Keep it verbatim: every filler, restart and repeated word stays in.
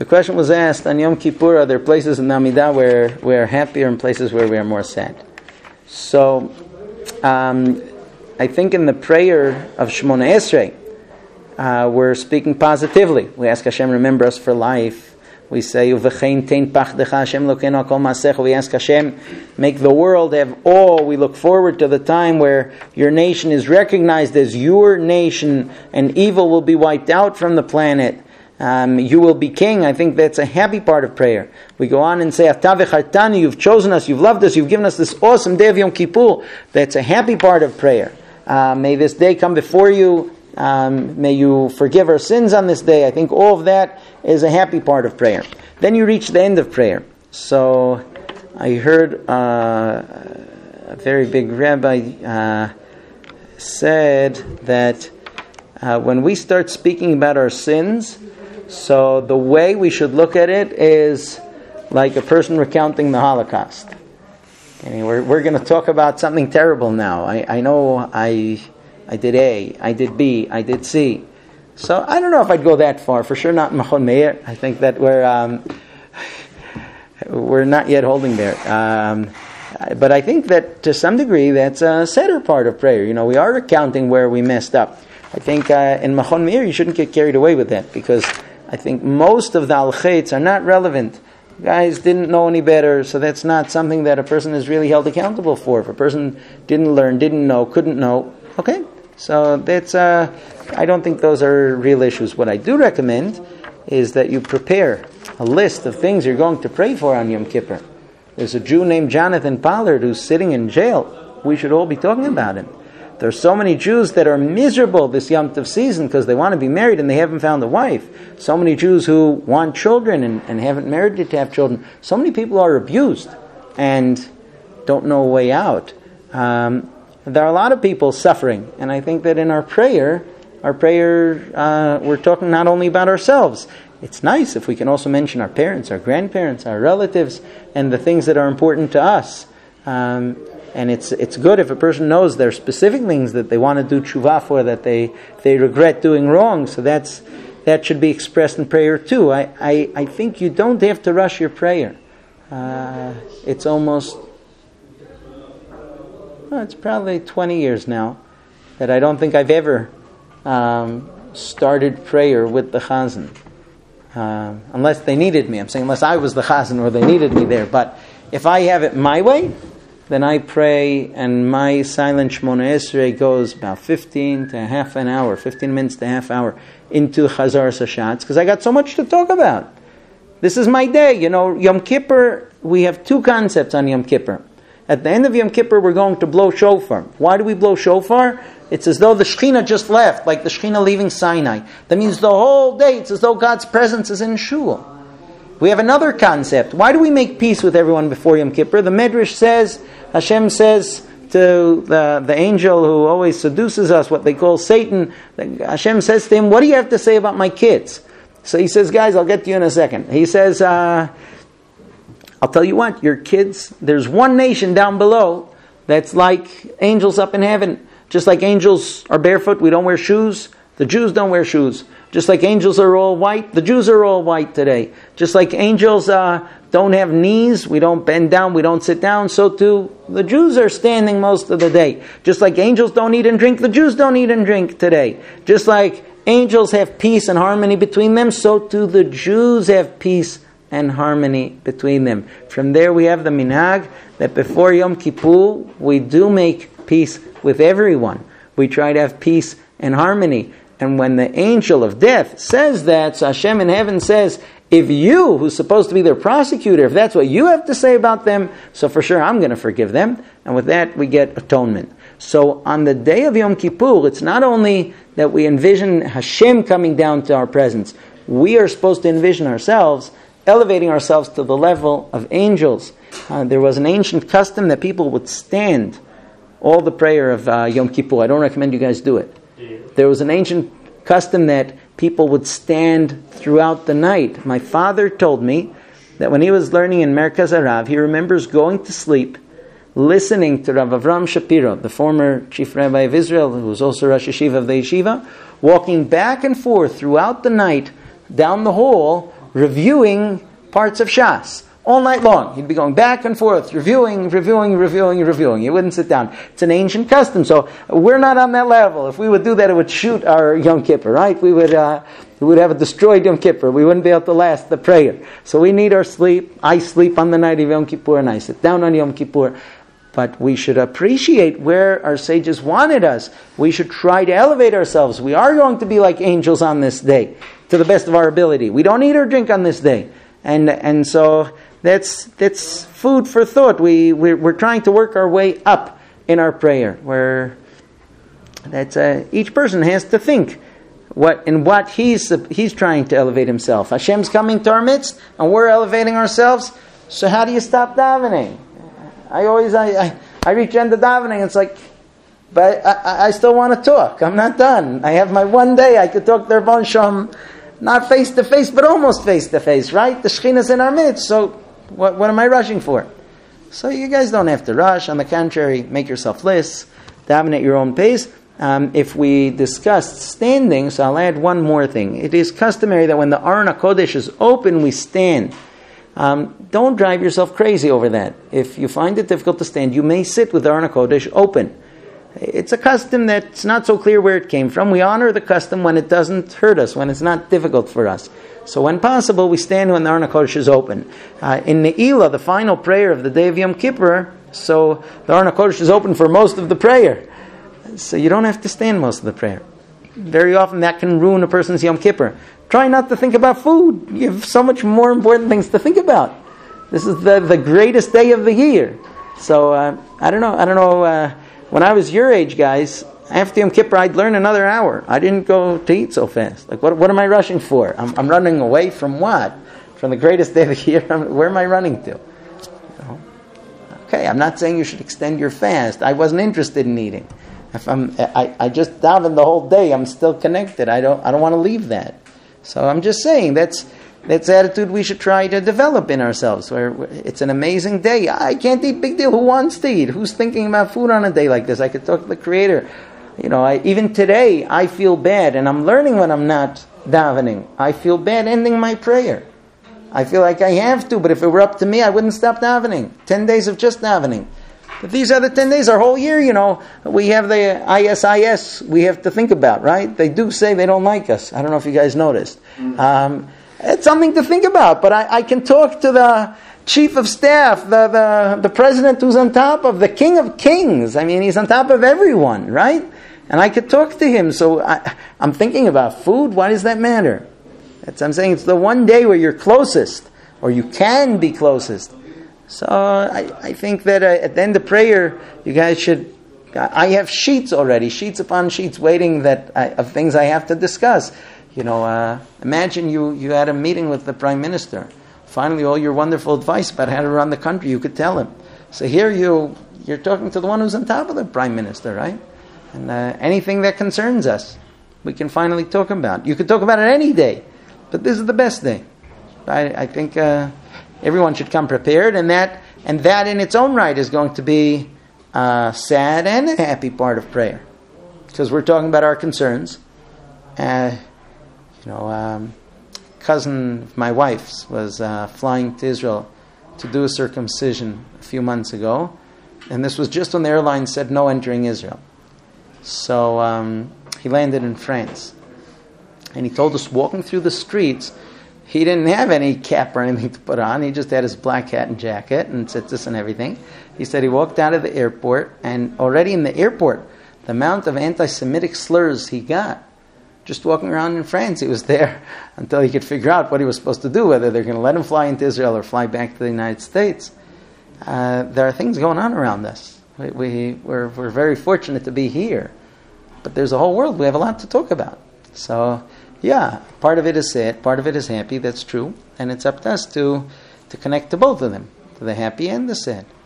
The question was asked on Yom Kippur, are there places in the Amidah where we are happier and places where we are more sad? So, um, I think in the prayer of Shemona Esrei, uh, we're speaking positively. We ask Hashem, remember us for life. We say, Uvechein tein pachdecha Hashem lokeinu kol maasecha. We ask Hashem, make the world have awe. We look forward to the time where your nation is recognized as your nation and evil will be wiped out from the planet. Um, you will be king. I think that's a happy part of prayer. We go on and say, Ata v'chartani, you've chosen us, you've loved us, you've given us this awesome day of Yom Kippur. That's a happy part of prayer. Uh, may this day come before you. Um, may you forgive our sins on this day. I think all of that is a happy part of prayer. Then you reach the end of prayer. So I heard uh, a very big rabbi uh, said that uh, when we start speaking about our sins, so the way we should look at it is like a person recounting the Holocaust. Okay, we're we're going to talk about something terrible now. I, I know I... I did A, I did B, I did C. So I don't know if I'd go that far. For sure not Machon Meir. I think that we're um, we're not yet holding there. Um, but I think that to some degree that's a sadder part of prayer. You know, we are recounting where we messed up. I think uh, in Machon Meir you shouldn't get carried away with that, because I think most of the al-chaitz are not relevant. Guys didn't know any better, so that's not something that a person is really held accountable for. If a person didn't learn, didn't know, couldn't know, okay. So that's, uh, I don't think those are real issues. What I do recommend is that you prepare a list of things you're going to pray for on Yom Kippur. There's a Jew named Jonathan Pollard who's sitting in jail. We should all be talking about him. There are so many Jews that are miserable this Yom Tov season because they want to be married and they haven't found a wife. So many Jews who want children and, and haven't married to have children. So many people are abused and don't know a way out. Um... There are a lot of people suffering, and I think that in our prayer, our prayer, uh, we're talking not only about ourselves. It's nice if we can also mention our parents, our grandparents, our relatives, and the things that are important to us. Um, and it's it's good if a person knows there are specific things that they want to do tshuva for, that they they regret doing wrong. So that's that should be expressed in prayer too. I I, I think you don't have to rush your prayer. Uh, it's almost. Well, it's probably twenty years now that I don't think I've ever um, started prayer with the chazan. Uh, unless they needed me. I'm saying unless I was the chazan or they needed me there. But if I have it my way, then I pray, and my silent Shemona Esrei goes about fifteen to half an hour, fifteen minutes to half hour into Chazar Sashatz, because I got so much to talk about. This is my day. You know, Yom Kippur, we have two concepts on Yom Kippur. At the end of Yom Kippur, we're going to blow shofar. Why do we blow shofar? It's as though the Shekhinah just left, like the Shekhinah leaving Sinai. That means the whole day, it's as though God's presence is in Shul. We have another concept. Why do we make peace with everyone before Yom Kippur? The Medrash says, Hashem says to the, the angel who always seduces us, what they call Satan, Hashem says to him, what do you have to say about my kids? So he says, guys, I'll get to you in a second. He says, uh... I'll tell you what, your kids, there's one nation down below that's like angels up in heaven. Just like angels are barefoot, we don't wear shoes. The Jews don't wear shoes. Just like angels are all white, the Jews are all white today. Just like angels uh, don't have knees, we don't bend down, we don't sit down, so too the Jews are standing most of the day. Just like angels don't eat and drink, the Jews don't eat and drink today. Just like angels have peace and harmony between them, so too the Jews have peace and harmony between them. From there we have the minhag that before Yom Kippur we do make peace with everyone. We try to have peace and harmony. And when the angel of death says that, so Hashem in heaven says, if you, who's supposed to be their prosecutor, if that's what you have to say about them, so for sure I'm going to forgive them. And with that we get atonement. So on the day of Yom Kippur, it's not only that we envision Hashem coming down to our presence. We are supposed to envision ourselves elevating ourselves to the level of angels. Uh, there was an ancient custom that people would stand all the prayer of uh, Yom Kippur. I don't recommend you guys do it. Yeah. There was an ancient custom that people would stand throughout the night. My father told me that when he was learning in Merkaz Harav, he remembers going to sleep, listening to Rav Avram Shapiro, the former chief rabbi of Israel, who was also Rosh Yeshiva of the Yeshiva, walking back and forth throughout the night down the hall, reviewing parts of Shas. All night long. He'd be going back and forth, reviewing, reviewing, reviewing, reviewing. He wouldn't sit down. It's an ancient custom, so we're not on that level. If we would do that, it would shoot our Yom Kippur, right? We would uh, we would have a destroyed Yom Kippur. We wouldn't be able to last the prayer. So we need our sleep. I sleep on the night of Yom Kippur, and I sit down on Yom Kippur. But we should appreciate where our sages wanted us. We should try to elevate ourselves. We are going to be like angels on this day, to the best of our ability. We don't eat or drink on this day. And and so... That's that's food for thought. We we're, we're trying to work our way up in our prayer. Where that's uh, each person has to think what in what he's he's trying to elevate himself. Hashem's coming to our midst, and we're elevating ourselves. So how do you stop davening? I always I I, I reach the end of davening. It's like, but I, I still want to talk. I'm not done. I have my one day. I could talk to Rebbeinu Shalom, not face to face, but almost face to face. Right? The Shekhinah's in our midst. So. What, what am I rushing for? So you guys don't have to rush. On the contrary, make yourself lists, daven at your own pace. Um, if we discussed standing, so I'll add one more thing. It is customary that when the Aron HaKodesh is open, we stand. Um, don't drive yourself crazy over that. If you find it difficult to stand, you may sit with the Aron HaKodesh open. It's a custom that's not so clear where it came from. We honor the custom when it doesn't hurt us, when it's not difficult for us. So when possible, we stand when the Aron HaKodesh is open. Uh, in Ne'ilah, the final prayer of the day of Yom Kippur, so the Aron HaKodesh is open for most of the prayer. So you don't have to stand most of the prayer. Very often that can ruin a person's Yom Kippur. Try not to think about food. You have so much more important things to think about. This is the, the greatest day of the year. So uh, I don't know. I don't know. Uh, when I was your age, guys, after Yom Kippur, I'd learn another hour. I didn't go to eat so fast. Like, what, what am I rushing for? I'm, I'm running away from what? From the greatest day of the year? Where am I running to? You know? Okay, I'm not saying you should extend your fast. I wasn't interested in eating. If I'm, I, I just daven the whole day. I'm still connected. I don't, I don't want to leave that. So I'm just saying that's that's the attitude we should try to develop in ourselves. Where it's an amazing day. I can't eat, big deal. Who wants to eat? Who's thinking about food on a day like this? I could talk to the Creator. You know, I, even today, I feel bad, and I'm learning when I'm not davening. I feel bad ending my prayer. I feel like I have to, but if it were up to me, I wouldn't stop davening. Ten days of just davening. But these other ten days, our whole year, you know, we have the I S I S we have to think about, right? They do say they don't like us. I don't know if you guys noticed. Um, it's something to think about, but I, I can talk to the chief of staff, the, the, the president who's on top of, the king of kings. I mean, he's on top of everyone, right? And I could talk to him. So I, I'm thinking about food. Why does that matter? That's, I'm saying it's the one day where you're closest, or you can be closest. So I, I think that uh, at the end of prayer, you guys should... I have sheets already, sheets upon sheets waiting that I, of things I have to discuss. You know, uh, imagine you, you had a meeting with the Prime Minister. Finally, all your wonderful advice about how to run the country, you could tell him. So here you, you're talking to the one who's on top of the Prime Minister, right? And uh, anything that concerns us, we can finally talk about. You could talk about it any day, but this is the best day. I, I think uh, everyone should come prepared, and that and that in its own right is going to be a sad and a happy part of prayer, because we're talking about our concerns. Uh, you know, um, cousin of my wife's was uh, flying to Israel to do a circumcision a few months ago, and this was just when the airline said no entering Israel. So um, he landed in France, and he told us walking through the streets, he didn't have any cap or anything to put on. He just had his black hat and jacket and tzitzis and everything. He said he walked out of the airport, and already in the airport, the amount of anti-Semitic slurs he got, just walking around in France, he was there until he could figure out what he was supposed to do, whether they're going to let him fly into Israel or fly back to the United States. Uh, there are things going on around us. We, we, we're, we're very fortunate to be here. But there's a whole world. We have a lot to talk about. So, yeah, part of it is sad, part of it is happy. That's true. And it's up to us to, to connect to both of them, to the happy and the sad.